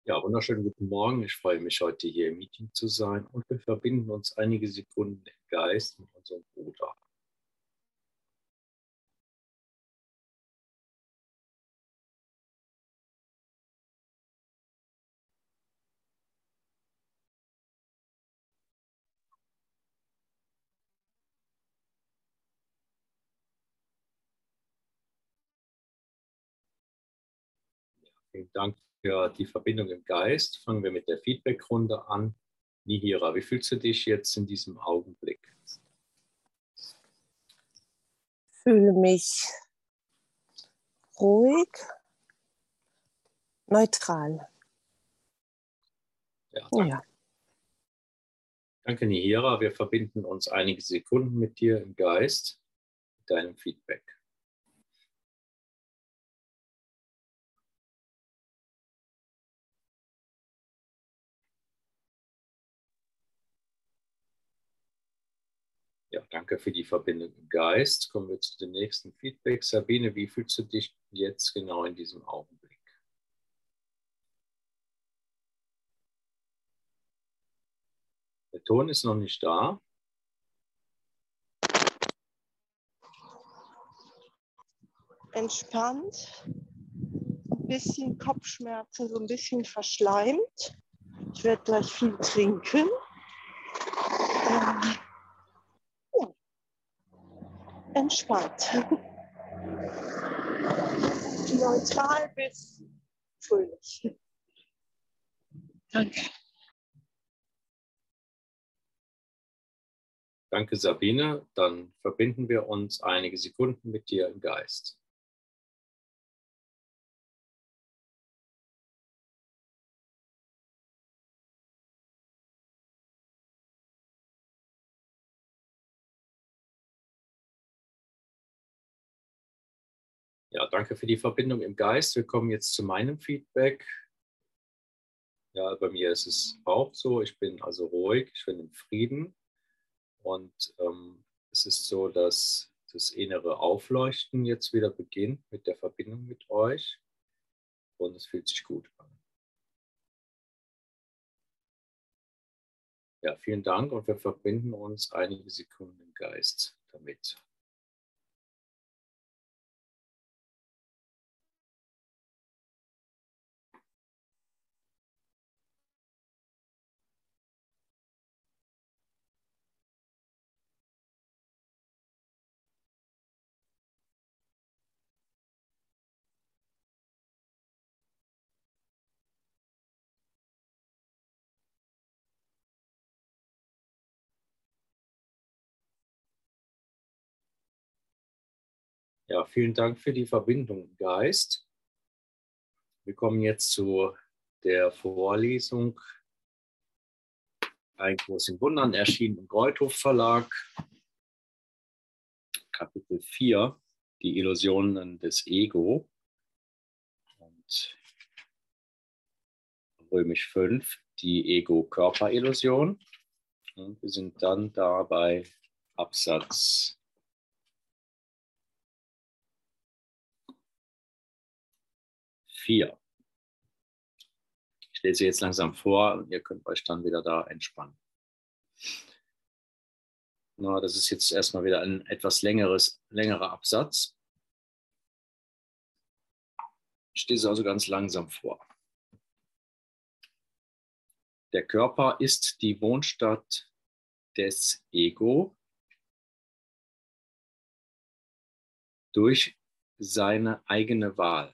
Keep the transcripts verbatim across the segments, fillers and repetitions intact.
Ja, wunderschönen guten Morgen. Ich freue mich, heute hier im Meeting zu sein und wir verbinden uns einige Sekunden im Geist mit unserem Bruder. Vielen Dank für die Verbindung im Geist. Fangen wir mit der Feedbackrunde an. Nihira, wie fühlst du dich jetzt in diesem Augenblick? Ich fühle mich ruhig, neutral. Ja, danke. Ja. Danke, Nihira. Wir verbinden uns einige Sekunden mit dir im Geist, mit deinem Feedback. Ja, danke für die Verbindung im Geist. Kommen wir zu dem nächsten Feedback. Sabine, wie fühlst du dich jetzt genau in diesem Augenblick? Der Ton ist noch nicht da. Entspannt, ein bisschen Kopfschmerzen, so ein bisschen verschleimt. Ich werde gleich viel trinken. Ähm, ja. Entspannt. Neutral bis fröhlich. Danke. Danke, Sabine. Dann verbinden wir uns einige Sekunden mit dir im Geist. Ja, danke für die Verbindung im Geist. Wir kommen jetzt zu meinem Feedback. Ja, bei mir ist es auch so. Ich bin also ruhig, ich bin im Frieden. Und ähm, es ist so, dass das innere Aufleuchten jetzt wieder beginnt mit der Verbindung mit euch. Und es fühlt sich gut an. Ja, vielen Dank und wir verbinden uns einige Sekunden im Geist damit. Ja, vielen Dank für die Verbindung im Geist. Wir kommen jetzt zu der Vorlesung Ein Kurs in Wundern, erschienen im Greuthof Verlag. Kapitel vier, die Illusionen des Ego. Und Römisch fünf, die Ego-Körper-Illusion. Und wir sind dann da bei Absatz vier. Ich lese jetzt langsam vor und ihr könnt euch dann wieder da entspannen. Na, das ist jetzt erstmal wieder ein etwas längeres, längerer Absatz. Ich lese also ganz langsam vor. Der Körper ist die Wohnstatt des Ego durch seine eigene Wahl.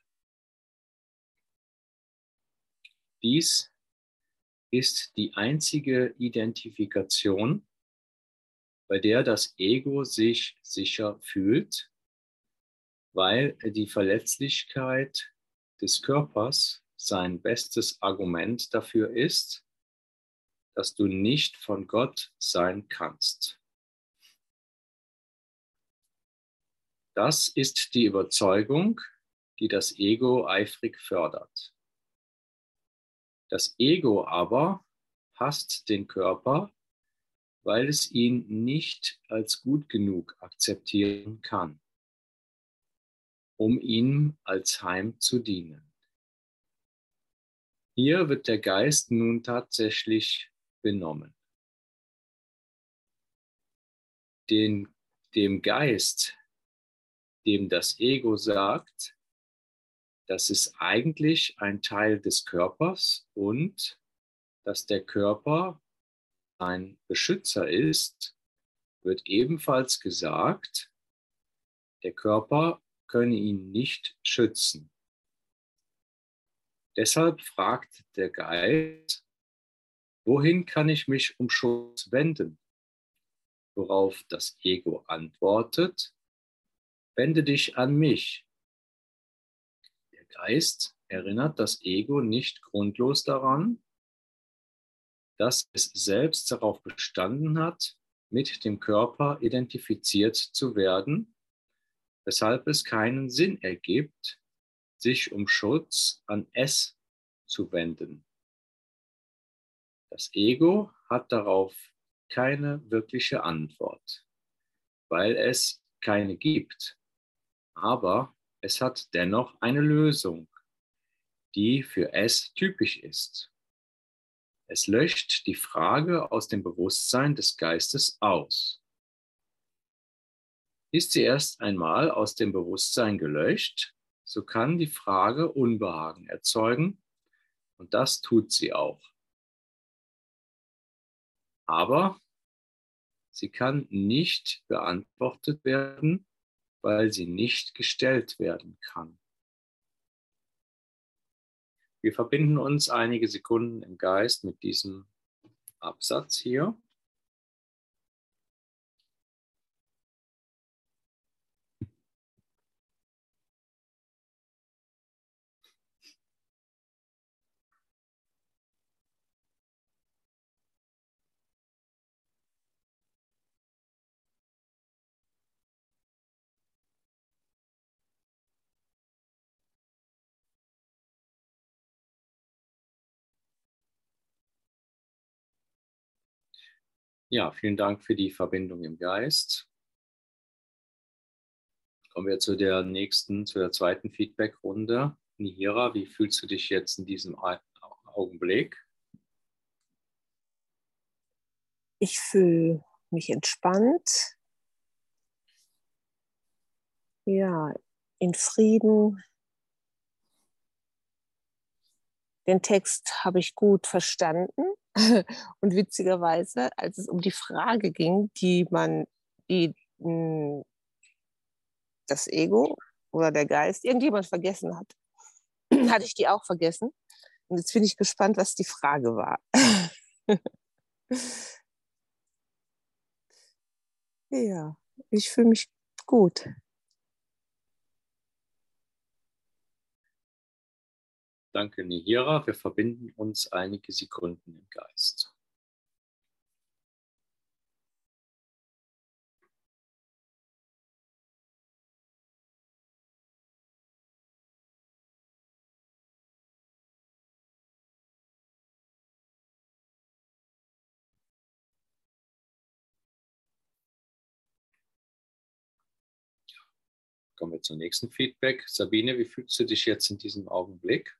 Dies ist die einzige Identifikation, bei der das Ego sich sicher fühlt, weil die Verletzlichkeit des Körpers sein bestes Argument dafür ist, dass du nicht von Gott sein kannst. Das ist die Überzeugung, die das Ego eifrig fördert. Das Ego aber hasst den Körper, weil es ihn nicht als gut genug akzeptieren kann, um ihm als Heim zu dienen. Hier wird der Geist nun tatsächlich benommen. Den, dem Geist, dem das Ego sagt, das ist eigentlich ein Teil des Körpers und dass der Körper ein Beschützer ist, wird ebenfalls gesagt, der Körper könne ihn nicht schützen. Deshalb fragt der Geist, wohin kann ich mich um Schutz wenden? Worauf das Ego antwortet, wende dich an mich. Der Geist erinnert das Ego nicht grundlos daran, dass es selbst darauf bestanden hat, mit dem Körper identifiziert zu werden, weshalb es keinen Sinn ergibt, sich um Schutz an es zu wenden. Das Ego hat darauf keine wirkliche Antwort, weil es keine gibt. Aber es hat dennoch eine Lösung, die für es typisch ist. Es löscht die Frage aus dem Bewusstsein des Geistes aus. Ist sie erst einmal aus dem Bewusstsein gelöscht, so kann die Frage Unbehagen erzeugen, und das tut sie auch. Aber sie kann nicht beantwortet werden, weil sie nicht gestellt werden kann. Wir verbinden uns einige Sekunden im Geist mit diesem Absatz hier. Ja, vielen Dank für die Verbindung im Geist. Kommen wir zu der nächsten, zu der zweiten Feedback-Runde. Nihira, wie fühlst du dich jetzt in diesem Augenblick? Ich fühle mich entspannt, ja, in Frieden. Den Text habe ich gut verstanden und witzigerweise, als es um die Frage ging, die man, die mh, das Ego oder der Geist, irgendjemand vergessen hat, hatte ich die auch vergessen. Und jetzt bin ich gespannt, was die Frage war. Ja, ich fühle mich gut. Danke, Nihira. Wir verbinden uns einige Sekunden im Geist. Kommen wir zum nächsten Feedback. Sabine, wie fühlst du dich jetzt in diesem Augenblick?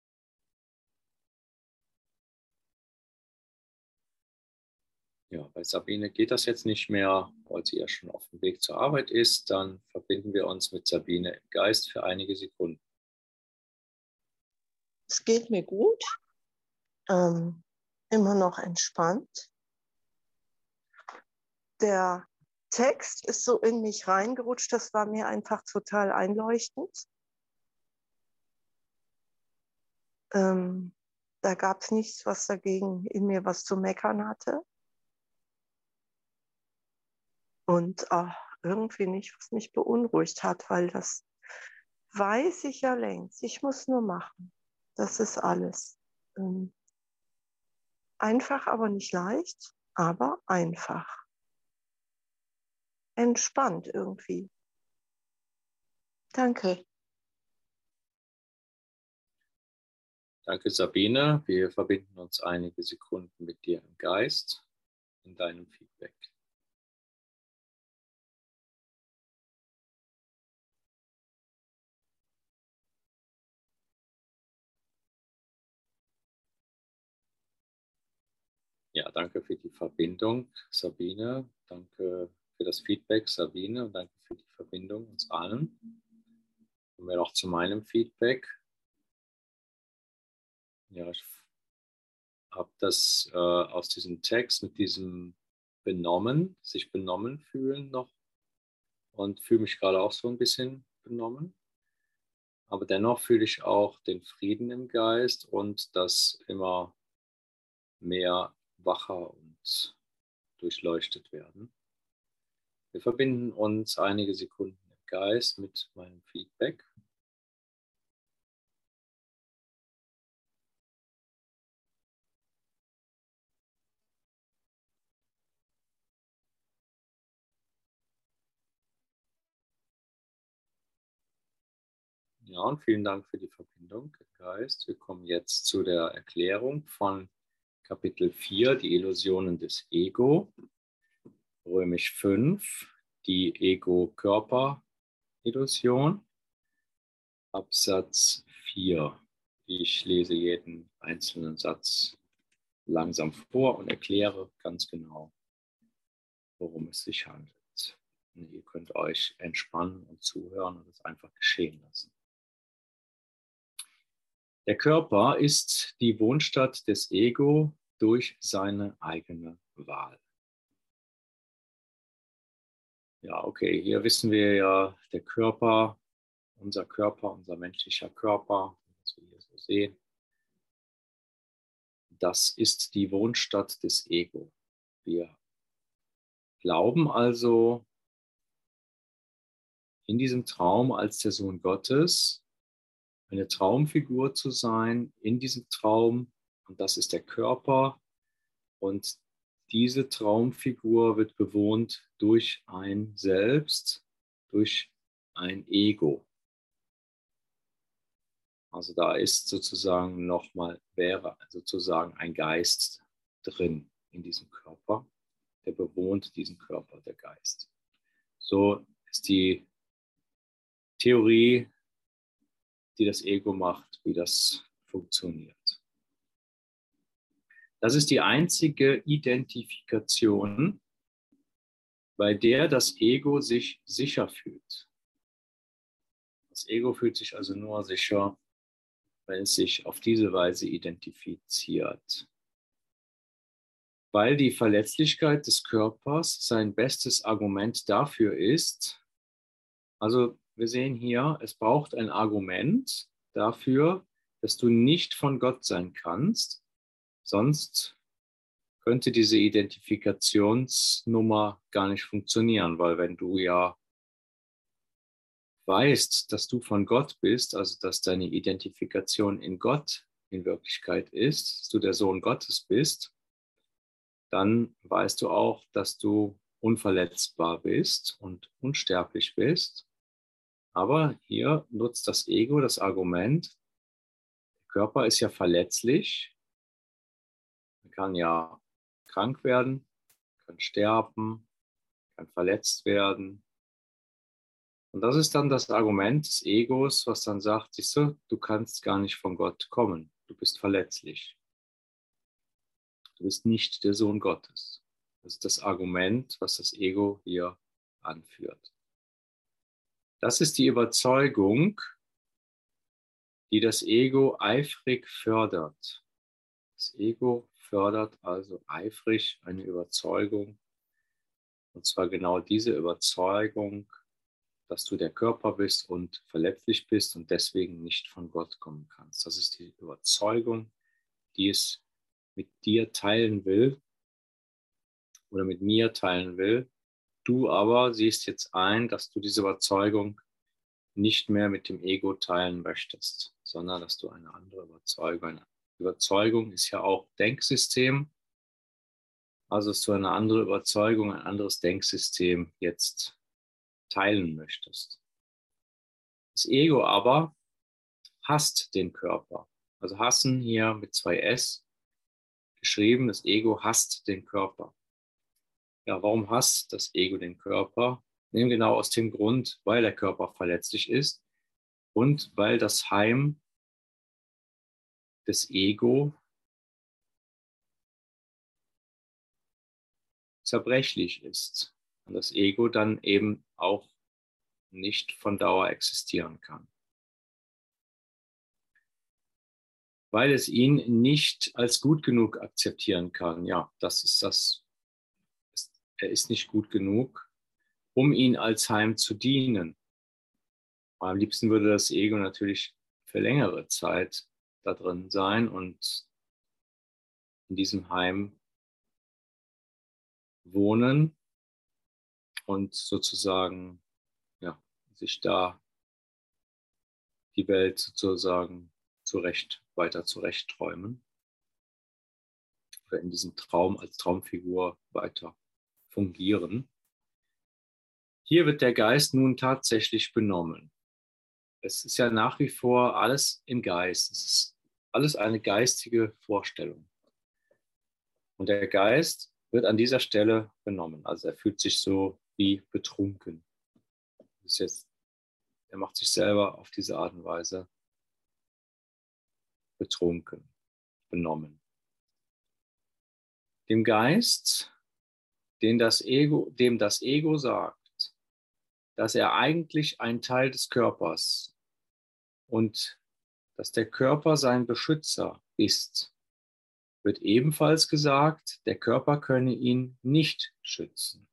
Ja, bei Sabine geht das jetzt nicht mehr, weil sie ja schon auf dem Weg zur Arbeit ist. Dann verbinden wir uns mit Sabine im Geist für einige Sekunden. Es geht mir gut, ähm, immer noch entspannt. Der Text ist so in mich reingerutscht, das war mir einfach total einleuchtend. Ähm, da gab es nichts, was dagegen in mir was zu meckern hatte. Und ach, irgendwie nicht, was mich beunruhigt hat, weil das weiß ich ja längst. Ich muss nur machen. Das ist alles. Ähm, einfach, aber nicht leicht, aber einfach. Entspannt irgendwie. Danke. Danke, Sabine. Wir verbinden uns einige Sekunden mit dir im Geist in deinem Feedback. Ja, danke für die Verbindung, Sabine. Danke für das Feedback, Sabine. Und danke für die Verbindung uns allen. Kommen wir noch zu meinem Feedback. Ja, ich habe das äh, aus diesem Text mit diesem benommen, sich benommen fühlen noch und fühle mich gerade auch so ein bisschen benommen. Aber dennoch fühle ich auch den Frieden im Geist und das immer mehr wacher und durchleuchtet werden. Wir verbinden uns einige Sekunden im Geist mit meinem Feedback. Ja, und vielen Dank für die Verbindung im Geist. Wir kommen jetzt zu der Erklärung von Kapitel vier, die Illusionen des Ego. Römisch fünf, die Ego-Körper-Illusion. Absatz vier. Ich lese jeden einzelnen Satz langsam vor und erkläre ganz genau, worum es sich handelt. Und ihr könnt euch entspannen und zuhören und es einfach geschehen lassen. Der Körper ist die Wohnstatt des Ego durch seine eigene Wahl. Ja, okay, hier wissen wir ja, der Körper, unser Körper, unser menschlicher Körper, was wir hier so sehen, das ist die Wohnstatt des Ego. Wir glauben also in diesem Traum als der Sohn Gottes eine Traumfigur zu sein, in diesem Traum, und das ist der Körper, und diese Traumfigur wird bewohnt durch ein Selbst, durch ein Ego. Also da ist sozusagen nochmal, wäre sozusagen ein Geist drin in diesem Körper, der bewohnt diesen Körper, der Geist. So ist die Theorie, die das Ego macht, wie das funktioniert. Das ist die einzige Identifikation, bei der das Ego sich sicher fühlt. Das Ego fühlt sich also nur sicher, wenn es sich auf diese Weise identifiziert. Weil die Verletzlichkeit des Körpers sein bestes Argument dafür ist, also wir sehen hier, es braucht ein Argument dafür, dass du nicht von Gott sein kannst, sonst könnte diese Identifikationsnummer gar nicht funktionieren, weil wenn du ja weißt, dass du von Gott bist, also dass deine Identifikation in Gott in Wirklichkeit ist, dass du der Sohn Gottes bist, dann weißt du auch, dass du unverletzbar bist und unsterblich bist. Aber hier nutzt das Ego das Argument, der Körper ist ja verletzlich, man kann ja krank werden, kann sterben, kann verletzt werden. Und das ist dann das Argument des Egos, was dann sagt, siehst du, du kannst gar nicht von Gott kommen, du bist verletzlich. Du bist nicht der Sohn Gottes. Das ist das Argument, was das Ego hier anführt. Das ist die Überzeugung, die das Ego eifrig fördert. Das Ego fördert also eifrig eine Überzeugung, und zwar genau diese Überzeugung, dass du der Körper bist und verletzlich bist und deswegen nicht von Gott kommen kannst. Das ist die Überzeugung, die es mit dir teilen will oder mit mir teilen will. Du aber siehst jetzt ein, dass du diese Überzeugung nicht mehr mit dem Ego teilen möchtest, sondern dass du eine andere Überzeugung, eine Überzeugung ist ja auch Denksystem, also dass du eine andere Überzeugung, ein anderes Denksystem jetzt teilen möchtest. Das Ego aber hasst den Körper. Also hassen hier mit zwei S geschrieben, das Ego hasst den Körper. Ja, warum hasst das Ego den Körper? Eben genau aus dem Grund, weil der Körper verletzlich ist und weil das Heim des Ego zerbrechlich ist und das Ego dann eben auch nicht von Dauer existieren kann. Weil es ihn nicht als gut genug akzeptieren kann. Ja, das ist das. Er ist nicht gut genug, um ihn als Heim zu dienen. Am liebsten würde das Ego natürlich für längere Zeit da drin sein und in diesem Heim wohnen und sozusagen ja, sich da die Welt sozusagen zurecht, weiter zurechtträumen oder in diesem Traum als Traumfigur weiter fungieren. Hier wird der Geist nun tatsächlich benommen. Es ist ja nach wie vor alles im Geist. Es ist alles eine geistige Vorstellung. Und der Geist wird an dieser Stelle benommen. Also er fühlt sich so wie betrunken. Das ist jetzt, er macht sich selber auf diese Art und Weise betrunken, benommen. Dem Geist, den das Ego, dem das Ego sagt, dass er eigentlich ein Teil des Körpers und dass der Körper sein Beschützer ist, wird ebenfalls gesagt, der Körper könne ihn nicht schützen.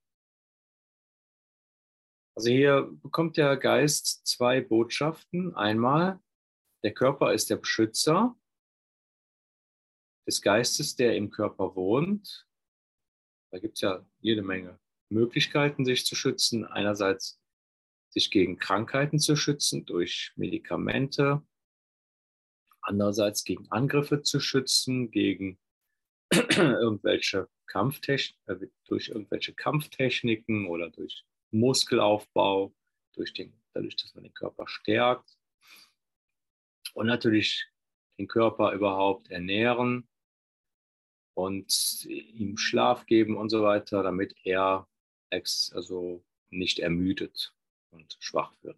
Also hier bekommt der Geist zwei Botschaften. Einmal, der Körper ist der Beschützer des Geistes, der im Körper wohnt. Da gibt es ja jede Menge Möglichkeiten, sich zu schützen. Einerseits sich gegen Krankheiten zu schützen durch Medikamente, andererseits gegen Angriffe zu schützen, gegen irgendwelche Kampftechniken, durch irgendwelche Kampftechniken oder durch Muskelaufbau, durch den, dadurch, dass man den Körper stärkt und natürlich den Körper überhaupt ernähren und ihm Schlaf geben und so weiter, damit er ex, also nicht ermüdet und schwach wird.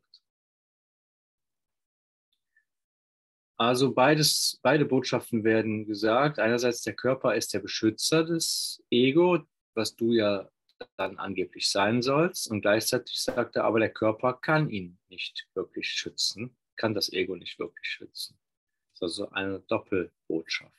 Also beides, beide Botschaften werden gesagt. Einerseits der Körper ist der Beschützer des Ego, was du ja dann angeblich sein sollst. Und gleichzeitig sagt er, aber der Körper kann ihn nicht wirklich schützen, kann das Ego nicht wirklich schützen. Das ist also eine Doppelbotschaft.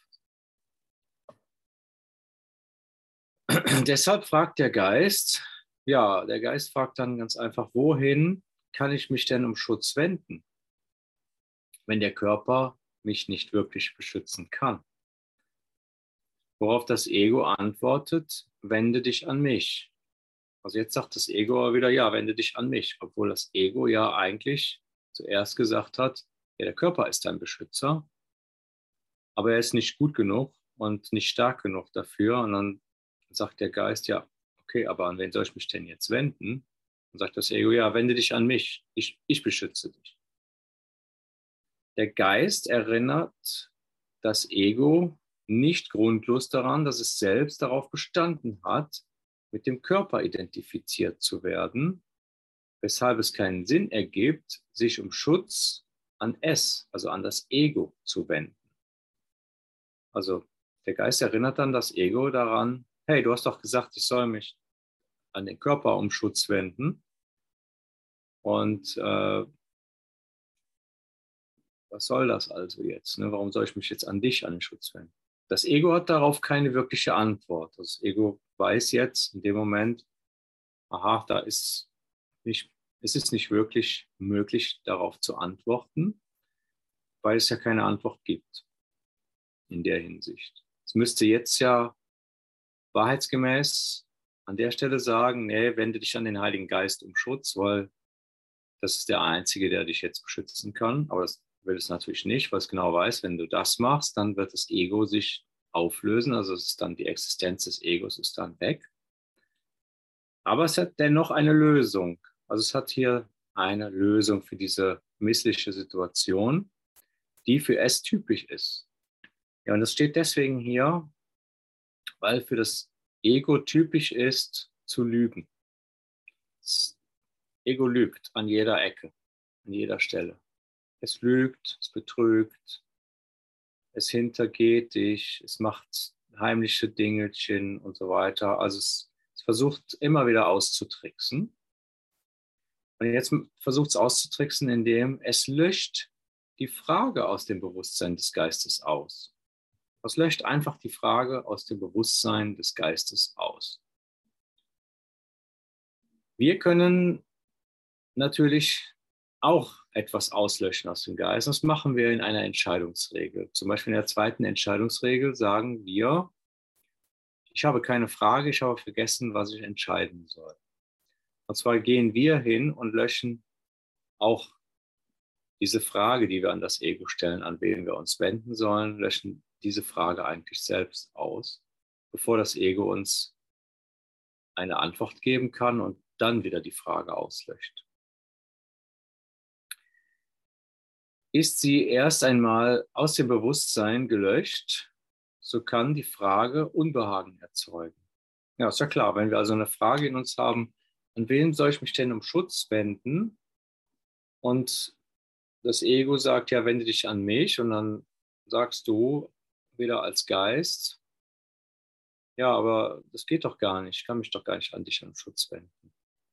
Deshalb fragt der Geist, ja, der Geist fragt dann ganz einfach, wohin kann ich mich denn um Schutz wenden, wenn der Körper mich nicht wirklich beschützen kann? Worauf das Ego antwortet, wende dich an mich. Also jetzt sagt das Ego aber wieder, ja, wende dich an mich, obwohl das Ego ja eigentlich zuerst gesagt hat, ja, der Körper ist dein Beschützer, aber er ist nicht gut genug und nicht stark genug dafür. Und dann sagt der Geist, ja, okay, aber an wen soll ich mich denn jetzt wenden? Dann sagt das Ego, ja, wende dich an mich, ich, ich beschütze dich. Der Geist erinnert das Ego nicht grundlos daran, dass es selbst darauf bestanden hat, mit dem Körper identifiziert zu werden, weshalb es keinen Sinn ergibt, sich um Schutz an es, also an das Ego, zu wenden. Also der Geist erinnert dann das Ego daran, hey, du hast doch gesagt, ich soll mich an den Körper um Schutz wenden. Und äh, was soll das also jetzt? Ne? Warum soll ich mich jetzt an dich, an den Schutz wenden? Das Ego hat darauf keine wirkliche Antwort. Das Ego weiß jetzt in dem Moment, aha, da ist nicht, es ist nicht wirklich möglich, darauf zu antworten, weil es ja keine Antwort gibt in der Hinsicht. Es müsste jetzt ja wahrheitsgemäß an der Stelle sagen, nee, wende dich an den Heiligen Geist um Schutz, weil das ist der Einzige, der dich jetzt beschützen kann. Aber das will es natürlich nicht, weil es genau weiß, wenn du das machst, dann wird das Ego sich auflösen. Also es ist dann die Existenz des Egos ist dann weg. Aber es hat dennoch eine Lösung. Also es hat hier eine Lösung für diese missliche Situation, die für es typisch ist. Ja, und das steht deswegen hier, weil für das Ego typisch ist, zu lügen. Das Ego lügt an jeder Ecke, an jeder Stelle. Es lügt, es betrügt, es hintergeht dich, es macht heimliche Dingelchen und so weiter. Also es Es versucht immer wieder auszutricksen. Und jetzt versucht es auszutricksen, indem es löscht die Frage aus dem Bewusstsein des Geistes aus. Es löscht einfach die Frage aus dem Bewusstsein des Geistes aus. Wir können natürlich auch etwas auslöschen aus dem Geist. Das machen wir in einer Entscheidungsregel. Zum Beispiel in der zweiten Entscheidungsregel sagen wir, ich habe keine Frage, ich habe vergessen, was ich entscheiden soll. Und zwar gehen wir hin und löschen auch diese Frage, die wir an das Ego stellen, an wen wir uns wenden sollen, löschen diese Frage eigentlich selbst aus, bevor das Ego uns eine Antwort geben kann und dann wieder die Frage auslöscht. Ist sie erst einmal aus dem Bewusstsein gelöscht, so kann die Frage Unbehagen erzeugen. Ja, ist ja klar, wenn wir also eine Frage in uns haben, an wen soll ich mich denn um Schutz wenden? Und das Ego sagt, ja, wende dich an mich, und dann sagst du wieder als Geist, ja, aber das geht doch gar nicht, ich kann mich doch gar nicht an dich um Schutz wenden.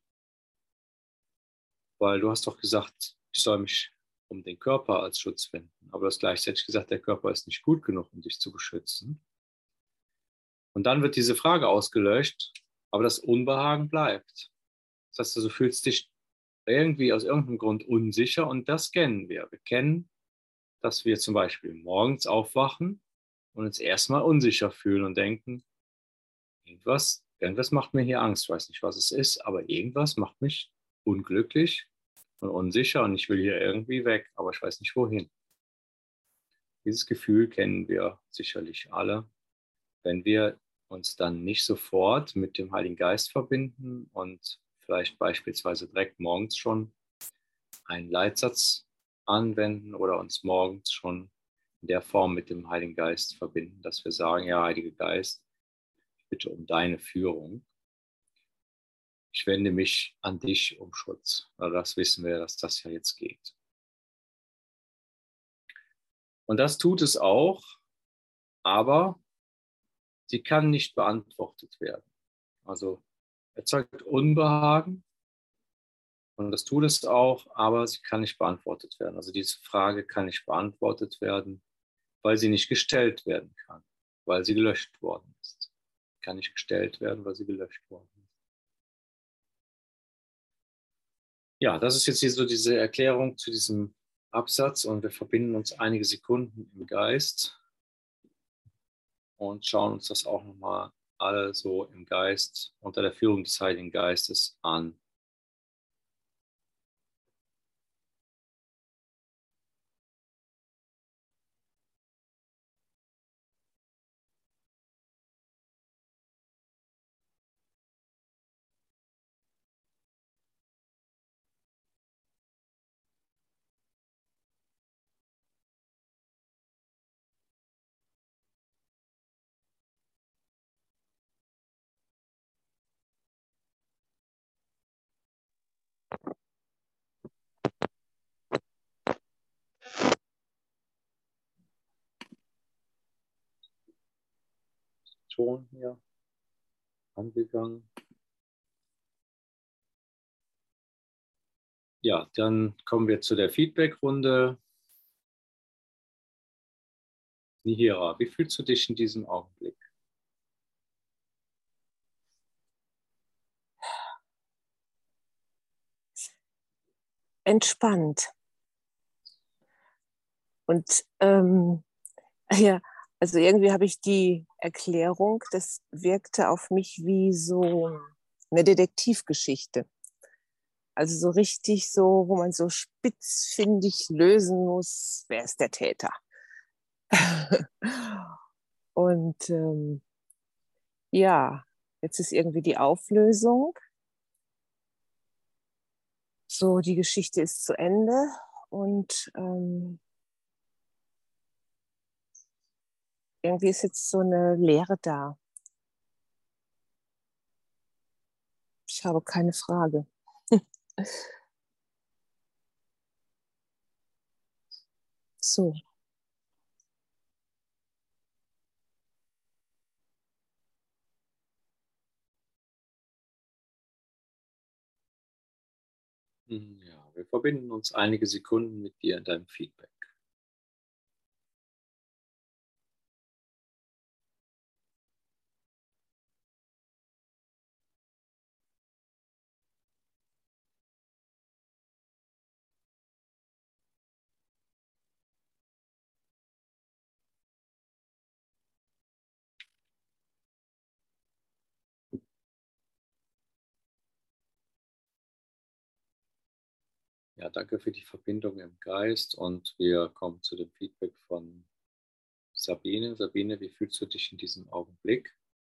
Weil du hast doch gesagt, ich soll mich um den Körper als Schutz wenden. Aber du hast gleichzeitig gesagt, der Körper ist nicht gut genug, um dich zu beschützen. Und dann wird diese Frage ausgelöscht, aber das Unbehagen bleibt. Das heißt, du fühlst dich irgendwie aus irgendeinem Grund unsicher, und das kennen wir. Wir kennen, dass wir zum Beispiel morgens aufwachen und uns erstmal unsicher fühlen und denken, irgendwas, irgendwas macht mir hier Angst, ich weiß nicht, was es ist, aber irgendwas macht mich unglücklich und unsicher und ich will hier irgendwie weg, aber ich weiß nicht wohin. Dieses Gefühl kennen wir sicherlich alle, wenn wir uns dann nicht sofort mit dem Heiligen Geist verbinden und vielleicht beispielsweise direkt morgens schon einen Leitsatz anwenden oder uns morgens schon in der Form mit dem Heiligen Geist verbinden, dass wir sagen, ja, Heiliger Geist, ich bitte um deine Führung. Ich wende mich an dich um Schutz. Also das wissen wir, dass das ja jetzt geht. Und das tut es auch, aber sie kann nicht beantwortet werden. Also erzeugt Unbehagen, und das tut es auch, aber sie kann nicht beantwortet werden. Also diese Frage kann nicht beantwortet werden, weil sie nicht gestellt werden kann, weil sie gelöscht worden ist. Sie kann nicht gestellt werden, weil sie gelöscht worden ist. Ja, das ist jetzt hier so diese Erklärung zu diesem Absatz, und wir verbinden uns einige Sekunden im Geist und schauen uns das auch nochmal alle so im Geist unter der Führung des Heiligen Geistes an. Ton hier angegangen. Ja, dann kommen wir zu der Feedback-Runde. Nihira, wie fühlst du dich in diesem Augenblick? Entspannt. Und ähm, ja, also irgendwie habe ich die Erklärung, das wirkte auf mich wie so eine Detektivgeschichte. Also so richtig so, wo man so spitzfindig lösen muss, wer ist der Täter? Und ähm, ja, jetzt ist irgendwie die Auflösung. So, die Geschichte ist zu Ende, und ähm, irgendwie ist jetzt so eine Leere da. Ich habe keine Frage. So. Ja, wir verbinden uns einige Sekunden mit dir in deinem Feedback. Ja, danke für die Verbindung im Geist und wir kommen zu dem Feedback von Sabine. Sabine, wie fühlst du dich in diesem Augenblick?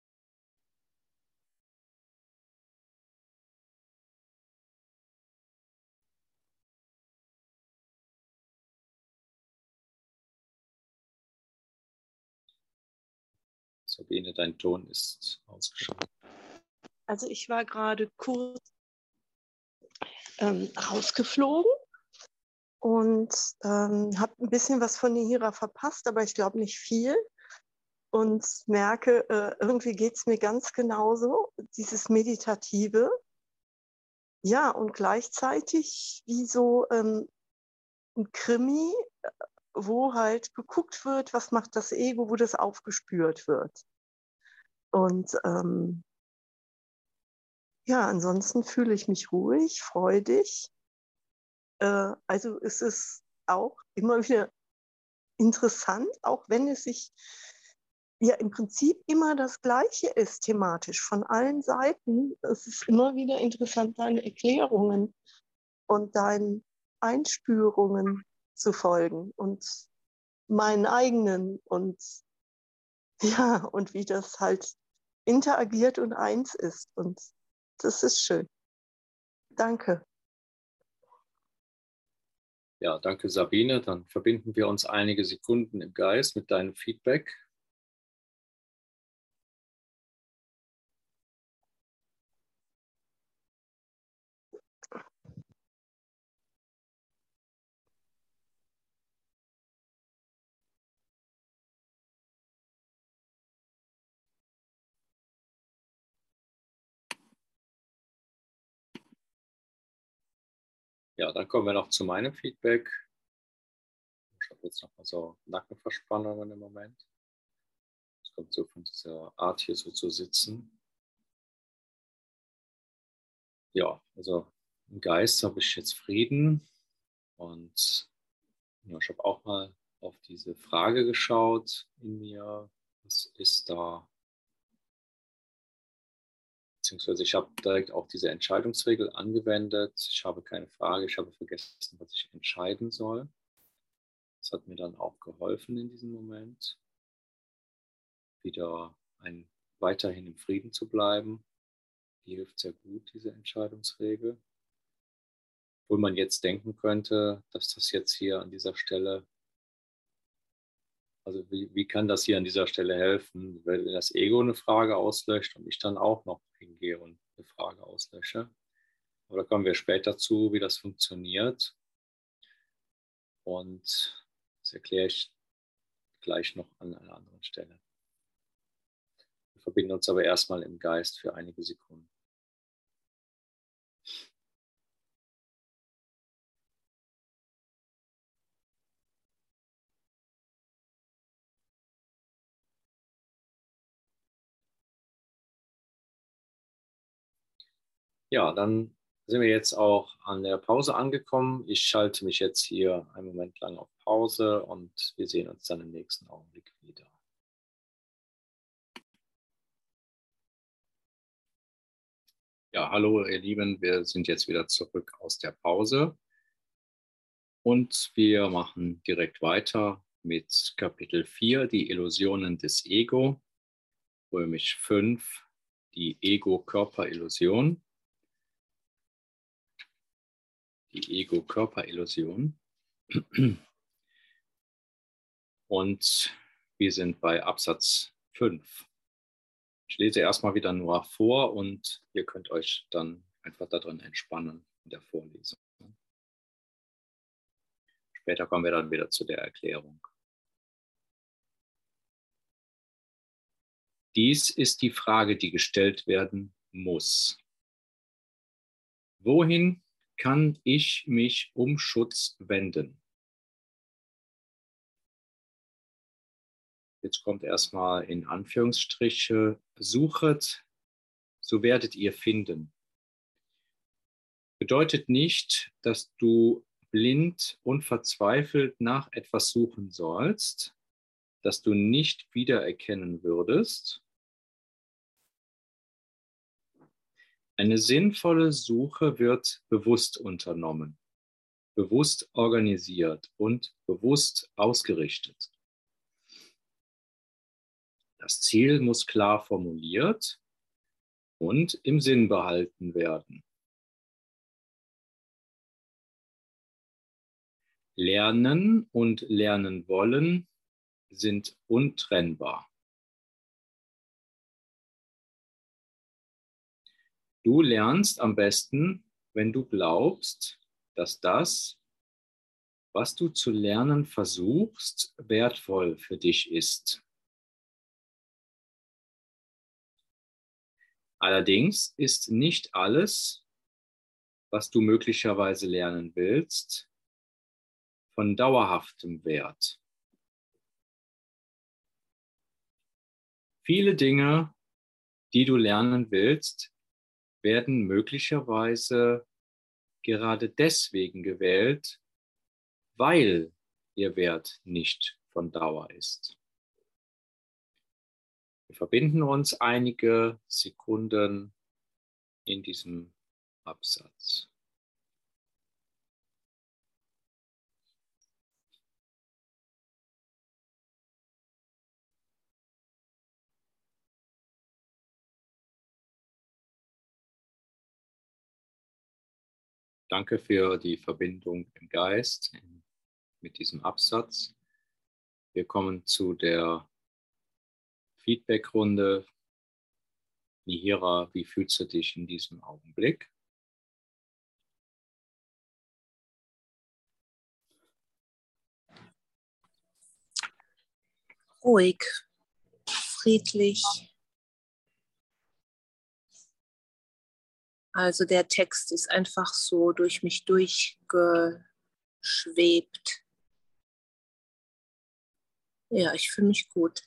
Sabine, dein Ton ist ausgeschaltet. Also ich war gerade kurz ähm, rausgeflogen und ähm, habe ein bisschen was von Nihira verpasst, aber ich glaube nicht viel. Und merke, äh, irgendwie geht es mir ganz genauso, dieses Meditative. Ja, und gleichzeitig wie so ähm, ein Krimi, wo halt geguckt wird, was macht das Ego, wo das aufgespürt wird. Und ähm, ja, ansonsten fühle ich mich ruhig, freudig. Äh, also es ist auch immer wieder interessant, auch wenn es sich ja im Prinzip immer das Gleiche ist thematisch von allen Seiten. Es ist immer wieder interessant, deine Erklärungen und deinen Einspürungen zu folgen und meinen eigenen und ja, und wie das halt interagiert und eins ist. Und das ist schön. Danke. Ja, danke Sabine. Dann verbinden wir uns einige Sekunden im Geist mit deinem Feedback. Ja, dann kommen wir noch zu meinem Feedback. Ich habe jetzt noch mal so Nackenverspannungen im Moment. Das kommt so von dieser Art hier so zu sitzen. Ja, also im Geist habe ich jetzt Frieden und ja, ich habe auch mal auf diese Frage geschaut in mir, was ist da, beziehungsweise ich habe direkt auch diese Entscheidungsregel angewendet. Ich habe keine Frage, ich habe vergessen, was ich entscheiden soll. Das hat mir dann auch geholfen in diesem Moment, wieder ein, weiterhin im Frieden zu bleiben. Die hilft sehr gut, diese Entscheidungsregel. Obwohl man jetzt denken könnte, dass das jetzt hier an dieser Stelle, also wie, wie kann das hier an dieser Stelle helfen, wenn das Ego eine Frage auslöscht und ich dann auch noch hingehe und eine Frage auslösche. Aber da kommen wir später zu, wie das funktioniert. Und das erkläre ich gleich noch an einer anderen Stelle. Wir verbinden uns aber erstmal im Geist für einige Sekunden. Ja, dann sind wir jetzt auch an der Pause angekommen. Ich schalte mich jetzt hier einen Moment lang auf Pause und wir sehen uns dann im nächsten Augenblick wieder. Ja, hallo ihr Lieben, wir sind jetzt wieder zurück aus der Pause und wir machen direkt weiter mit Kapitel vier, die Illusionen des Ego, römisch fünf, die Ego-Körper-Illusion. Die Ego-Körper-Illusion. Und wir sind bei Absatz fünf. Ich lese erstmal wieder nur vor und ihr könnt euch dann einfach darin entspannen in der Vorlesung. Später kommen wir dann wieder zu der Erklärung. Dies ist die Frage, die gestellt werden muss. Wohin kann ich mich um Schutz wenden? Jetzt kommt erstmal in Anführungsstriche, suchet, so werdet ihr finden. Bedeutet nicht, dass du blind und verzweifelt nach etwas suchen sollst, das du nicht wiedererkennen würdest. Eine sinnvolle Suche wird bewusst unternommen, bewusst organisiert und bewusst ausgerichtet. Das Ziel muss klar formuliert und im Sinn behalten werden. Lernen und lernen wollen sind untrennbar. Du lernst am besten, wenn du glaubst, dass das, was du zu lernen versuchst, wertvoll für dich ist. Allerdings ist nicht alles, was du möglicherweise lernen willst, von dauerhaftem Wert. Viele Dinge, die du lernen willst, werden möglicherweise gerade deswegen gewählt, weil ihr Wert nicht von Dauer ist. Wir verbinden uns einige Sekunden in diesem Absatz. Danke für die Verbindung im Geist mit diesem Absatz. Wir kommen zu der Feedbackrunde. Nihira, wie fühlst du dich in diesem Augenblick? Ruhig, friedlich. Also der Text ist einfach so durch mich durchgeschwebt. Ja, ich fühle mich gut.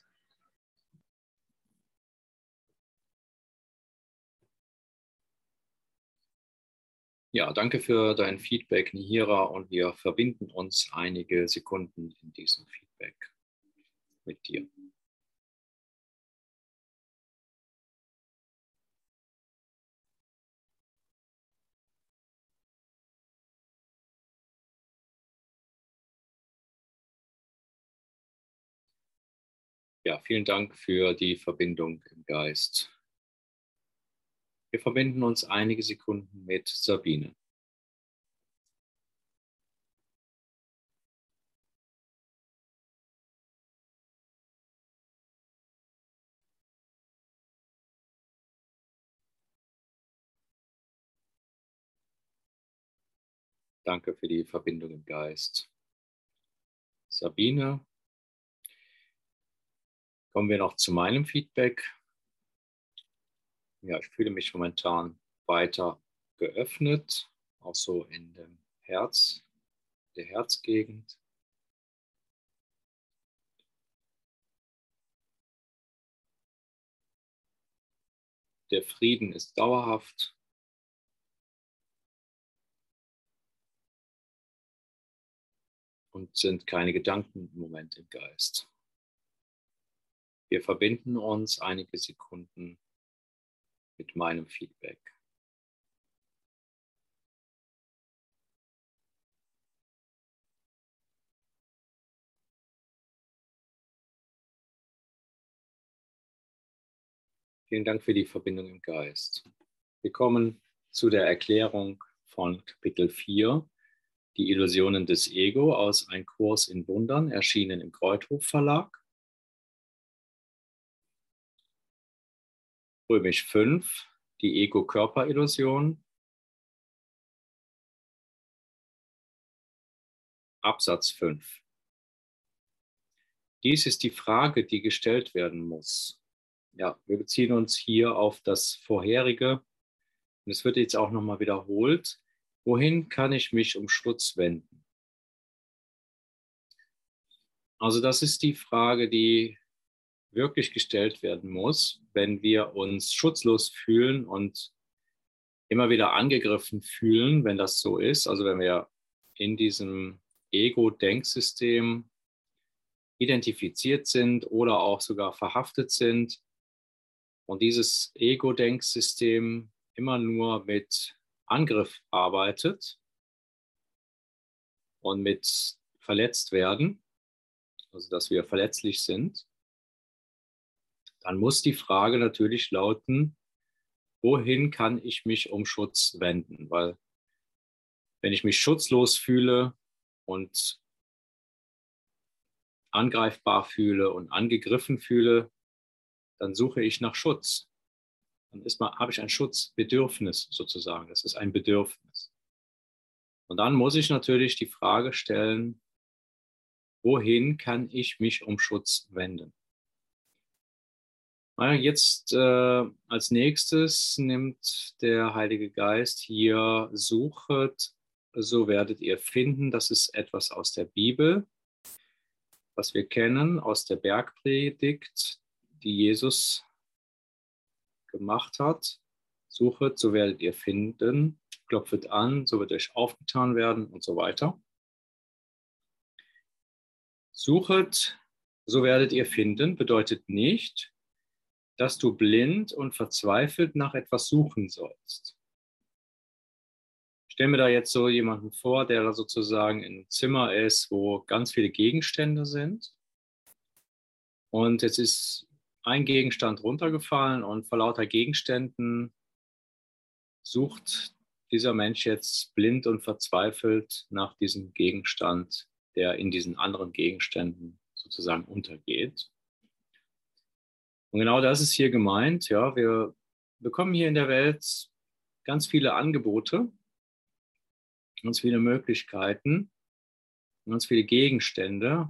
Ja, danke für dein Feedback, Nihira, und wir verbinden uns einige Sekunden in diesem Feedback mit dir. Ja, vielen Dank für die Verbindung im Geist. Wir verbinden uns einige Sekunden mit Sabine. Danke für die Verbindung im Geist. Sabine, kommen wir noch zu meinem Feedback. Ja, ich fühle mich momentan weiter geöffnet, auch so in dem Herz, der Herzgegend. Der Frieden ist dauerhaft. Und sind keine Gedanken im Moment im Geist. Wir verbinden uns einige Sekunden mit meinem Feedback. Vielen Dank für die Verbindung im Geist. Wir kommen zu der Erklärung von Kapitel vier, die Illusionen des Ego aus Ein Kurs in Wundern, erschienen im Kreuthof Verlag. Römisch fünf, die Ego-Körper-Illusion. Absatz fünf. Dies ist die Frage, die gestellt werden muss. Ja, wir beziehen uns hier auf das Vorherige. Und es wird jetzt auch nochmal wiederholt. wohin kann ich mich um Schutz wenden? Also das ist die Frage, die wirklich gestellt werden muss, wenn wir uns schutzlos fühlen und immer wieder angegriffen fühlen, wenn das so ist. Also wenn wir in diesem Ego-Denksystem identifiziert sind oder auch sogar verhaftet sind und dieses Ego-Denksystem immer nur mit Angriff arbeitet und mit verletzt werden, also dass wir verletzlich sind, dann muss die Frage natürlich lauten, wohin kann ich mich um Schutz wenden? Weil wenn ich mich schutzlos fühle und angreifbar fühle und angegriffen fühle, dann suche ich nach Schutz. Dann ist mal, habe ich ein Schutzbedürfnis sozusagen. Das ist ein Bedürfnis. Und dann muss ich natürlich die Frage stellen, wohin kann ich mich um Schutz wenden? Jetzt äh, als nächstes nimmt der Heilige Geist hier, suchet, so werdet ihr finden. Das ist etwas aus der Bibel, was wir kennen aus der Bergpredigt, die Jesus gemacht hat. Suchet, so werdet ihr finden. Klopfet an, so wird euch aufgetan werden und so weiter. Suchet, so werdet ihr finden, bedeutet nicht, dass du blind und verzweifelt nach etwas suchen sollst. Ich stelle mir da jetzt so jemanden vor, der da sozusagen in einem Zimmer ist, wo ganz viele Gegenstände sind. Und jetzt ist ein Gegenstand runtergefallen und vor lauter Gegenständen sucht dieser Mensch jetzt blind und verzweifelt nach diesem Gegenstand, der in diesen anderen Gegenständen sozusagen untergeht. Und genau das ist hier gemeint. Ja, wir bekommen hier in der Welt ganz viele Angebote, ganz viele Möglichkeiten, ganz viele Gegenstände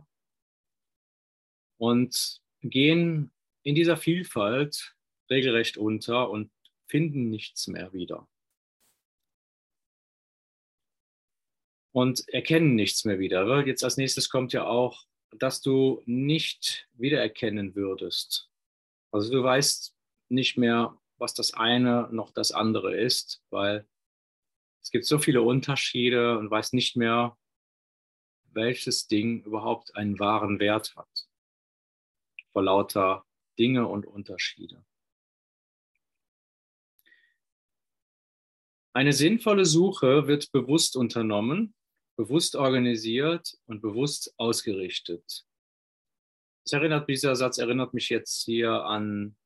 und gehen in dieser Vielfalt regelrecht unter und finden nichts mehr wieder. Und erkennen nichts mehr wieder. Weil jetzt als nächstes kommt ja auch, dass du nicht wiedererkennen würdest. Also du weißt nicht mehr, was das eine noch das andere ist, weil es gibt so viele Unterschiede und weißt nicht mehr, welches Ding überhaupt einen wahren Wert hat. Vor lauter Dinge und Unterschiede. Eine sinnvolle Suche wird bewusst unternommen, bewusst organisiert und bewusst ausgerichtet. Das erinnert, dieser Satz erinnert mich jetzt hier an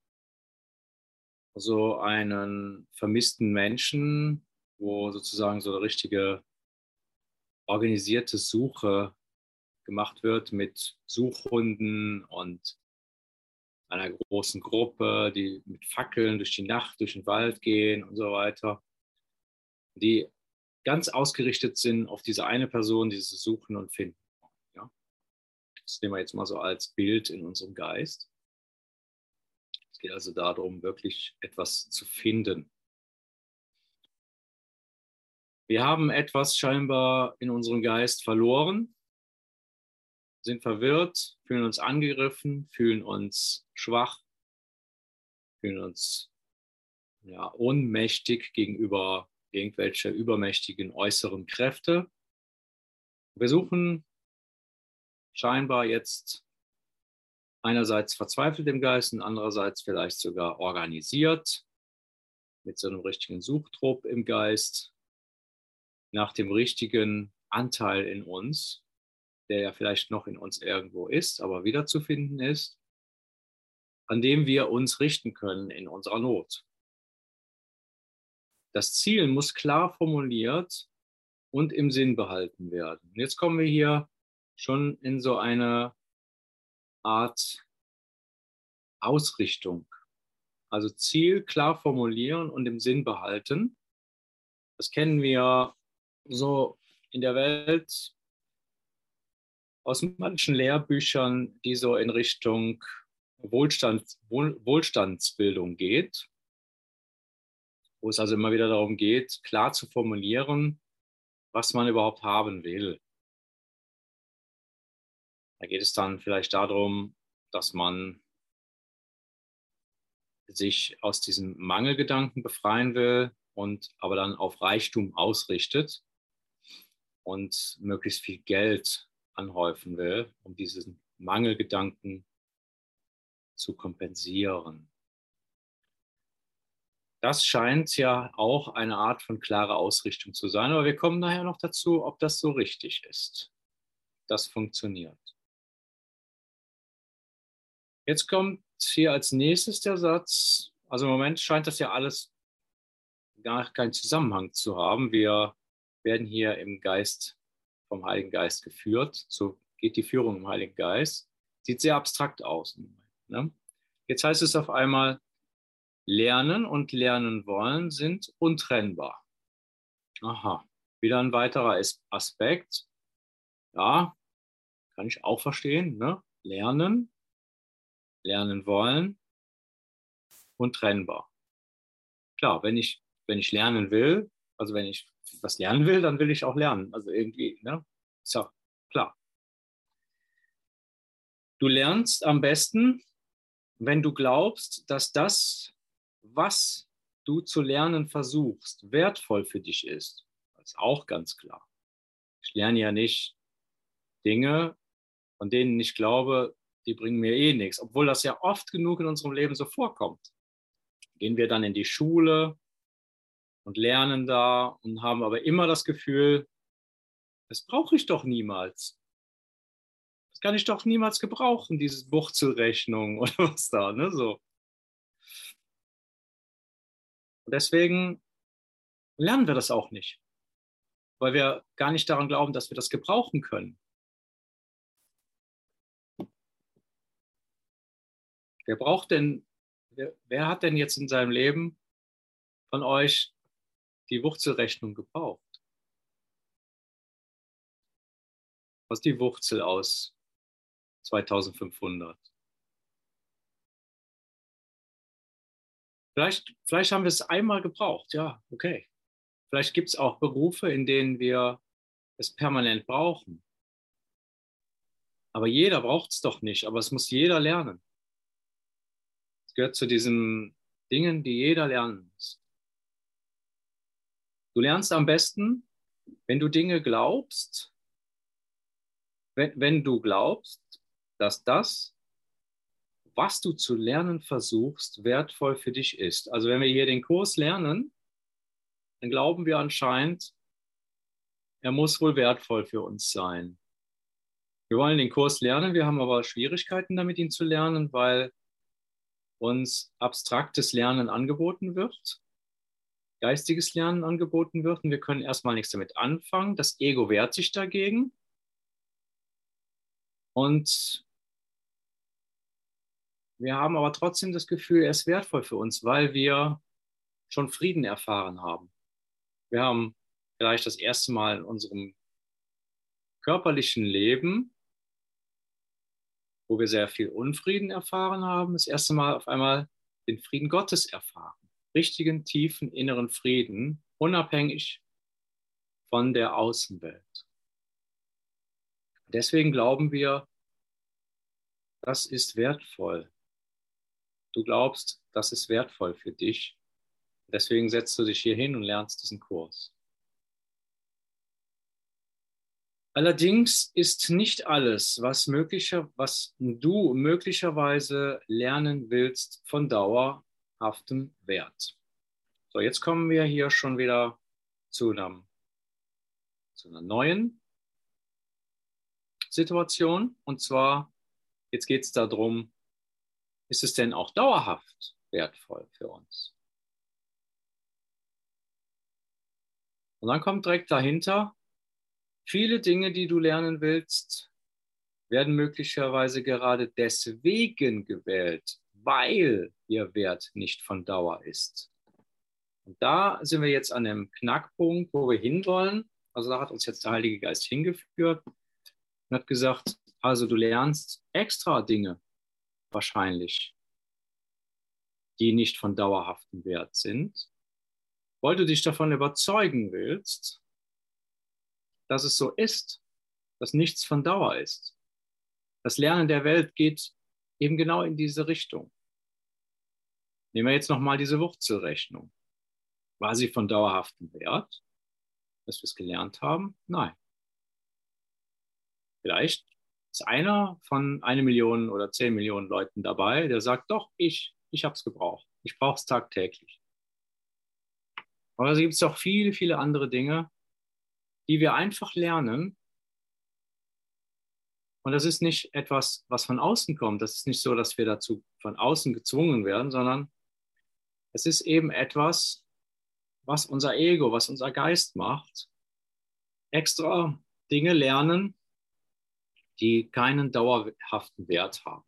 so einen vermissten Menschen, wo sozusagen so eine richtige organisierte Suche gemacht wird mit Suchhunden und einer großen Gruppe, die mit Fackeln durch die Nacht, durch den Wald gehen und so weiter, die ganz ausgerichtet sind auf diese eine Person, die sie suchen und finden. Ja? Das nehmen wir jetzt mal so als Bild in unserem Geist. Es geht also darum, wirklich etwas zu finden. Wir haben etwas scheinbar in unserem Geist verloren, sind verwirrt, fühlen uns angegriffen, fühlen uns schwach, fühlen uns ja, ohnmächtig gegenüber irgendwelche übermächtigen äußeren Kräfte. Wir suchen scheinbar jetzt einerseits verzweifelt im Geist und andererseits vielleicht sogar organisiert mit so einem richtigen Suchtrupp im Geist nach dem richtigen Anteil in uns, der ja vielleicht noch in uns irgendwo ist, aber wiederzufinden ist, an dem wir uns richten können in unserer Not. Das Ziel muss klar formuliert und im Sinn behalten werden. Und jetzt kommen wir hier schon in so eine Art Ausrichtung. Also Ziel klar formulieren und im Sinn behalten. Das kennen wir so in der Welt aus manchen Lehrbüchern, die so in Richtung Wohlstand, Wohl, Wohlstandsbildung geht, wo es also immer wieder darum geht, klar zu formulieren, was man überhaupt haben will. Da geht es dann vielleicht darum, dass man sich aus diesem Mangelgedanken befreien will und aber dann auf Reichtum ausrichtet und möglichst viel Geld anhäufen will, um diesen Mangelgedanken zu kompensieren. Das scheint ja auch eine Art von klarer Ausrichtung zu sein, aber wir kommen nachher noch dazu, ob das so richtig ist. Das funktioniert. Jetzt kommt hier als nächstes der Satz, also im Moment scheint das ja alles gar keinen Zusammenhang zu haben. Wir werden hier im Geist vom Heiligen Geist geführt. So geht die Führung im Heiligen Geist. Sieht sehr abstrakt aus. Ne? Jetzt heißt es auf einmal, Lernen und Lernen wollen sind untrennbar. Aha, wieder ein weiterer Aspekt. Ja, kann ich auch verstehen. Ne? Lernen, lernen wollen, untrennbar. Klar, wenn ich, wenn ich lernen will, also wenn ich was lernen will, dann will ich auch lernen. Also irgendwie, ne? Ist ja klar. Du lernst am besten, wenn du glaubst, dass das, was du zu lernen versuchst, wertvoll für dich ist. Das ist auch ganz klar. Ich lerne ja nicht Dinge, von denen ich glaube, die bringen mir eh nichts. Obwohl das ja oft genug in unserem Leben so vorkommt. Gehen wir dann in die Schule und lernen da und haben aber immer das Gefühl, das brauche ich doch niemals. Das kann ich doch niemals gebrauchen, diese Wurzelrechnung oder was da, ne, so. Und deswegen lernen wir das auch nicht, weil wir gar nicht daran glauben, dass wir das gebrauchen können. Wer braucht denn, wer, wer hat denn jetzt in seinem Leben von euch die Wurzelrechnung gebraucht? Was ist die Wurzel aus zweitausendfünfhundert? Vielleicht, vielleicht haben wir es einmal gebraucht, ja, okay. Vielleicht gibt es auch Berufe, in denen wir es permanent brauchen. Aber jeder braucht es doch nicht, aber es muss jeder lernen. Es gehört zu diesen Dingen, die jeder lernen muss. Du lernst am besten, wenn du Dinge glaubst, wenn, wenn du glaubst, dass das, was du zu lernen versuchst, wertvoll für dich ist. Also wenn wir hier den Kurs lernen, dann glauben wir anscheinend, er muss wohl wertvoll für uns sein. Wir wollen den Kurs lernen, wir haben aber Schwierigkeiten damit, ihn zu lernen, weil uns abstraktes Lernen angeboten wird, geistiges Lernen angeboten wird und wir können erstmal nichts damit anfangen. Das Ego wehrt sich dagegen und wir haben aber trotzdem das Gefühl, er ist wertvoll für uns, weil wir schon Frieden erfahren haben. Wir haben vielleicht das erste Mal in unserem körperlichen Leben, wo wir sehr viel Unfrieden erfahren haben, das erste Mal auf einmal den Frieden Gottes erfahren. Richtigen, tiefen, inneren Frieden, unabhängig von der Außenwelt. Deswegen glauben wir, das ist wertvoll. Du glaubst, das ist wertvoll für dich. Deswegen setzt du dich hier hin und lernst diesen Kurs. Allerdings ist nicht alles, was, möglicher, was du möglicherweise lernen willst, von dauerhaftem Wert. So, jetzt kommen wir hier schon wieder zu, einem, zu einer neuen Situation. Und zwar, jetzt geht es darum, ist es denn auch dauerhaft wertvoll für uns? Und dann kommt direkt dahinter, viele Dinge, die du lernen willst, werden möglicherweise gerade deswegen gewählt, weil ihr Wert nicht von Dauer ist. Und da sind wir jetzt an dem Knackpunkt, wo wir hinwollen. Also da hat uns jetzt der Heilige Geist hingeführt und hat gesagt, also du lernst extra Dinge wahrscheinlich, die nicht von dauerhaftem Wert sind, weil du dich davon überzeugen willst, dass es so ist, dass nichts von Dauer ist. Das Lernen der Welt geht eben genau in diese Richtung. Nehmen wir jetzt nochmal diese Wurzelrechnung. War sie von dauerhaftem Wert, dass wir es gelernt haben? Nein. Vielleicht ist einer von eine Million oder zehn Millionen Leuten dabei, der sagt, doch, ich, ich habe es gebraucht. Ich brauche es tagtäglich. Aber es gibt auch viele, viele andere Dinge, die wir einfach lernen. Und das ist nicht etwas, was von außen kommt. Das ist nicht so, dass wir dazu von außen gezwungen werden, sondern es ist eben etwas, was unser Ego, was unser Geist macht. Extra Dinge lernen, die keinen dauerhaften Wert haben.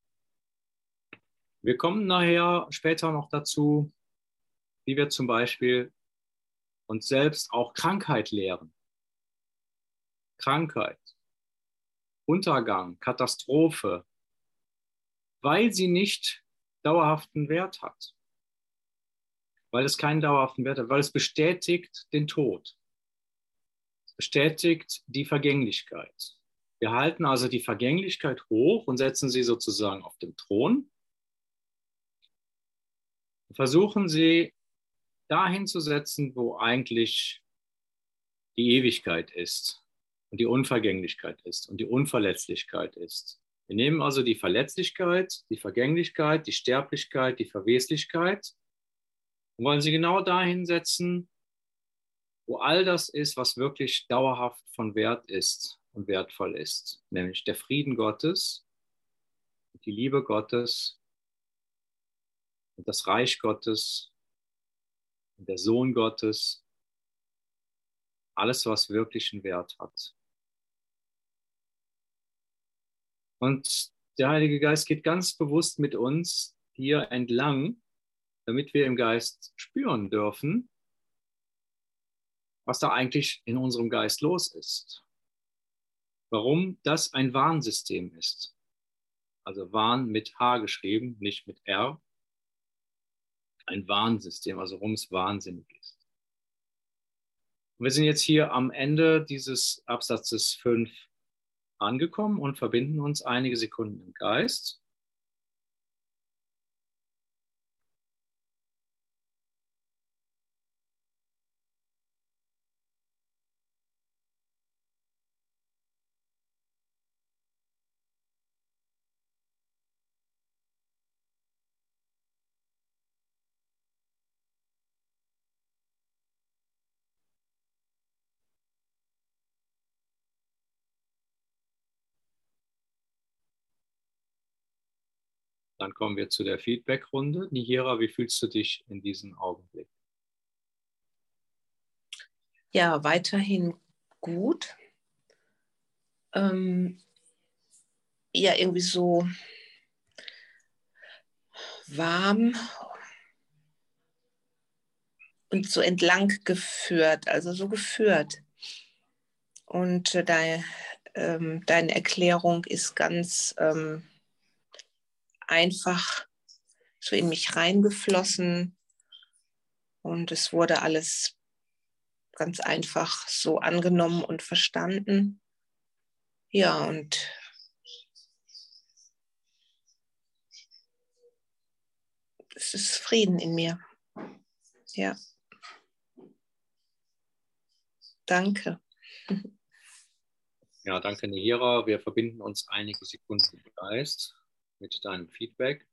Wir kommen nachher später noch dazu, wie wir zum Beispiel uns selbst auch Krankheit lehren. Krankheit, Untergang, Katastrophe, weil sie nicht dauerhaften Wert hat. Weil es keinen dauerhaften Wert hat, weil es bestätigt den Tod. Es bestätigt die Vergänglichkeit. Wir halten also die Vergänglichkeit hoch und setzen sie sozusagen auf den Thron. Und versuchen sie dahin zu setzen, wo eigentlich die Ewigkeit ist und die Unvergänglichkeit ist und die Unverletzlichkeit ist. Wir nehmen also die Verletzlichkeit, die Vergänglichkeit, die Sterblichkeit, die Verweslichkeit und wollen sie genau dahin setzen, wo all das ist, was wirklich dauerhaft von Wert ist und wertvoll ist, nämlich der Frieden Gottes, die Liebe Gottes und das Reich Gottes und der Sohn Gottes, alles, was wirklichen Wert hat. Und der Heilige Geist geht ganz bewusst mit uns hier entlang, damit wir im Geist spüren dürfen, was da eigentlich in unserem Geist los ist. Warum das ein Warnsystem ist. Also Warn mit H geschrieben, nicht mit R. Ein Warnsystem, also warum es wahnsinnig ist. Und wir sind jetzt hier am Ende dieses Absatzes fünf angekommen und verbinden uns einige Sekunden im Geist. Dann kommen wir zu der Feedback-Runde. Nihira, wie fühlst du dich in diesem Augenblick? Ja, weiterhin gut. Ähm, ja, irgendwie so warm und so entlang geführt, also so geführt. Und äh, dein, ähm, deine Erklärung ist ganz ähm, einfach so in mich reingeflossen und es wurde alles ganz einfach so angenommen und verstanden. Ja, und es ist Frieden in mir. Ja. Danke. Ja, danke, Nihira. Wir verbinden uns einige Sekunden im Geist mit deinem Feedback.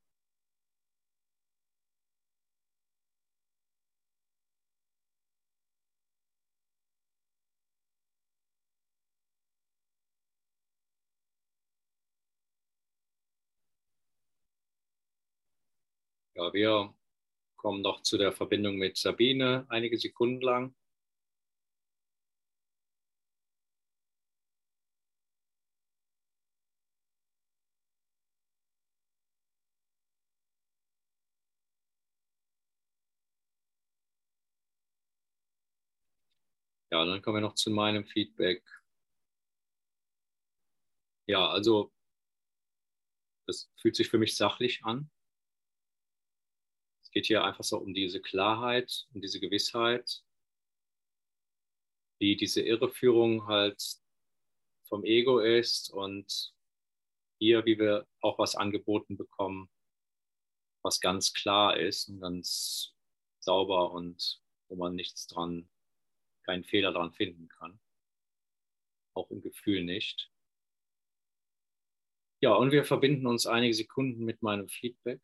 Ja, wir kommen noch zu der Verbindung mit Sabine einige Sekunden lang. Ja, dann kommen wir noch zu meinem Feedback. Ja, also das fühlt sich für mich sachlich an. Es geht hier einfach so um diese Klarheit, um diese Gewissheit. wie diese Irreführung halt vom Ego ist und hier, wie wir auch was angeboten bekommen, was ganz klar ist und ganz sauber und wo man nichts dran, keinen Fehler dran finden kann. Auch im Gefühl nicht. Ja, und wir verbinden uns einige Sekunden mit meinem Feedback.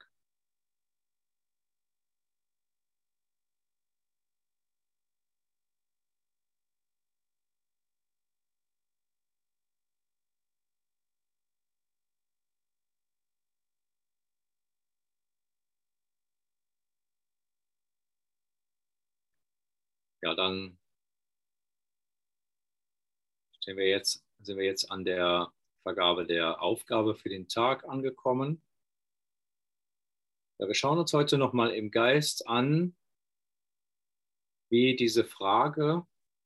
Ja, dann stehen wir jetzt, sind wir jetzt an der Vergabe der Aufgabe für den Tag angekommen. Ja, wir schauen uns heute nochmal im Geist an, wie diese Frage,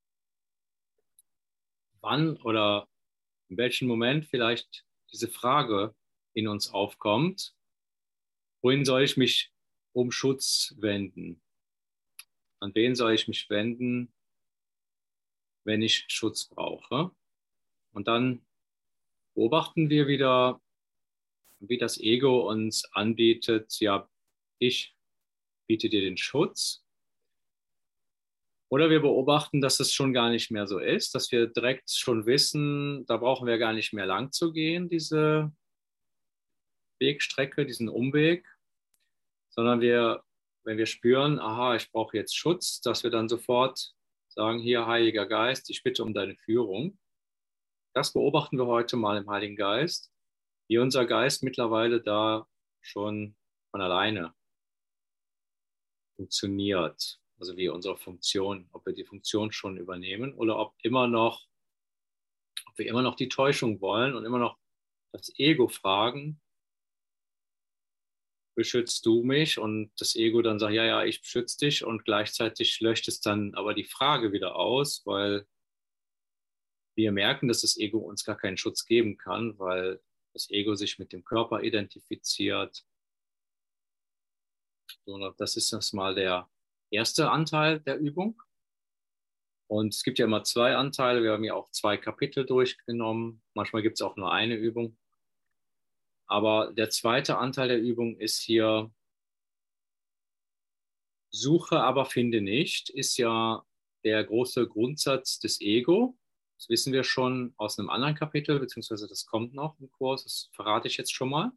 wann oder in welchem Moment vielleicht diese Frage in uns aufkommt, wohin soll ich mich um Schutz wenden? An wen soll ich mich wenden, wenn ich Schutz brauche? Und dann beobachten wir wieder, wie das Ego uns anbietet, ja, ich biete dir den Schutz. Oder wir beobachten, dass es schon gar nicht mehr so ist, dass wir direkt schon wissen, da brauchen wir gar nicht mehr lang zu gehen, diese Wegstrecke, diesen Umweg, sondern wir, wenn wir spüren, aha, ich brauche jetzt Schutz, dass wir dann sofort sagen, hier, Heiliger Geist, ich bitte um deine Führung. Das beobachten wir heute mal im Heiligen Geist, wie unser Geist mittlerweile da schon von alleine funktioniert. Also wie unsere Funktion, ob wir die Funktion schon übernehmen oder ob immer noch, ob wir immer noch die Täuschung wollen und immer noch das Ego fragen, beschützt du mich? Und das Ego dann sagt, ja, ja, ich beschütze dich und gleichzeitig löscht es dann aber die Frage wieder aus, weil wir merken, dass das Ego uns gar keinen Schutz geben kann, weil das Ego sich mit dem Körper identifiziert. Das ist das mal der erste Anteil der Übung. Und es gibt ja immer zwei Anteile. Wir haben ja auch zwei Kapitel durchgenommen. Manchmal gibt es auch nur eine Übung. Aber der zweite Anteil der Übung ist hier, suche, aber finde nicht, ist ja der große Grundsatz des Ego. Das wissen wir schon aus einem anderen Kapitel, beziehungsweise das kommt noch im Kurs. Das verrate ich jetzt schon mal.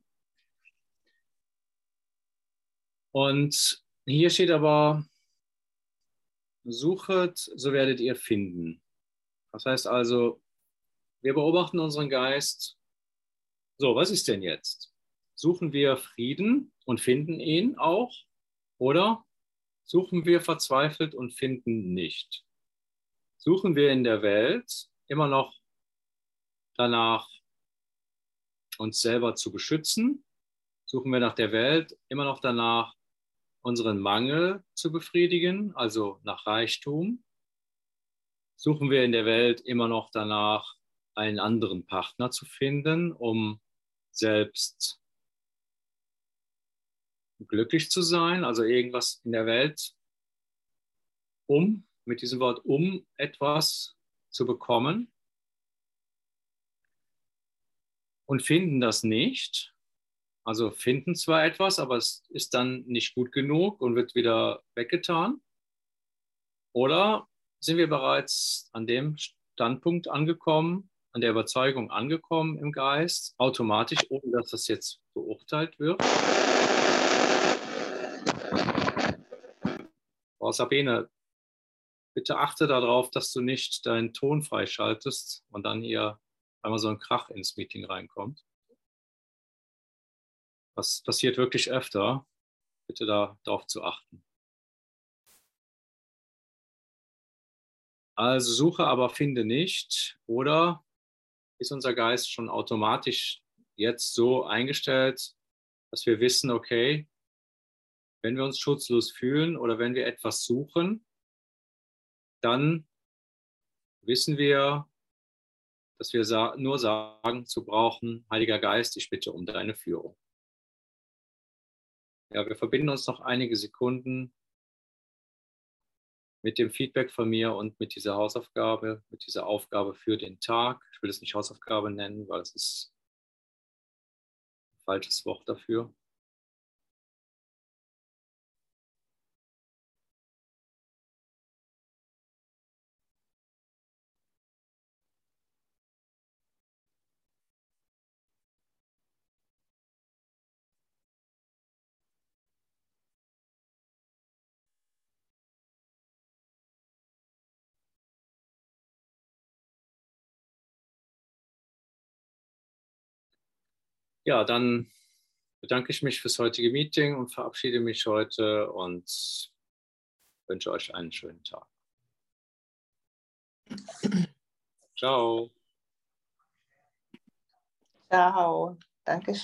Und hier steht aber, suchet, so werdet ihr finden. Das heißt also, wir beobachten unseren Geist. So, was ist denn jetzt? Suchen wir Frieden und finden ihn auch? Oder suchen wir verzweifelt und finden nicht? Suchen wir in der Welt immer noch danach, uns selber zu beschützen? Suchen wir nach der Welt immer noch danach, unseren Mangel zu befriedigen, also nach Reichtum? Suchen wir in der Welt immer noch danach, einen anderen Partner zu finden, um selbst glücklich zu sein, also irgendwas in der Welt, um, mit diesem Wort, um etwas zu bekommen und finden das nicht. Also finden zwar etwas, aber es ist dann nicht gut genug und wird wieder weggetan. Oder sind wir bereits an dem Standpunkt angekommen, an der Überzeugung angekommen im Geist, automatisch, ohne dass das jetzt beurteilt wird? Frau Sabine, bitte achte darauf, dass du nicht deinen Ton freischaltest und dann hier einmal so ein Krach ins Meeting reinkommt. Das passiert wirklich öfter. Bitte da, darauf zu achten. Also suche, aber finde nicht. Oder ist unser Geist schon automatisch jetzt so eingestellt, dass wir wissen, okay, wenn wir uns schutzlos fühlen oder wenn wir etwas suchen, dann wissen wir, dass wir sa- nur sagen zu brauchen, Heiliger Geist, ich bitte um deine Führung. Ja, wir verbinden uns noch einige Sekunden mit dem Feedback von mir und mit dieser Hausaufgabe, mit dieser Aufgabe für den Tag. Ich will es nicht Hausaufgabe nennen, weil es ist ein falsches Wort dafür. Ja, dann bedanke ich mich fürs heutige Meeting und verabschiede mich heute und wünsche euch einen schönen Tag. Ciao. Ciao. Danke.